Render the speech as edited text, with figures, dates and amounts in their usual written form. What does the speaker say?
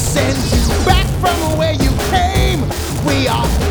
send you back from where you came. We are